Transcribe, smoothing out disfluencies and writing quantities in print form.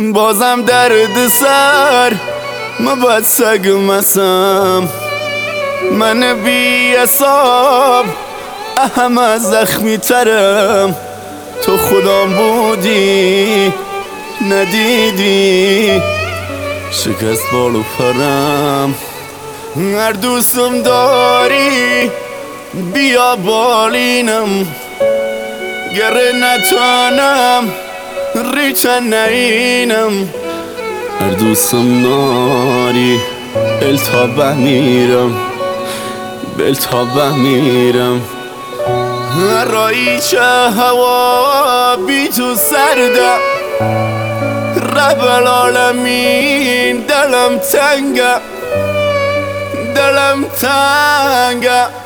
بازم درد سر ما باید سگ مسم من بی حساب اهم از زخمی ترم تو خودم بودی ندیدی شکست بالو پرم هر دوستم داری بیا بالینم گره نتانم ریچن نینم هر دوستم ناری بلتابه میرم بلتابه میرم رایی چه هوا بی تو سرده رب العالمین دلم تنگه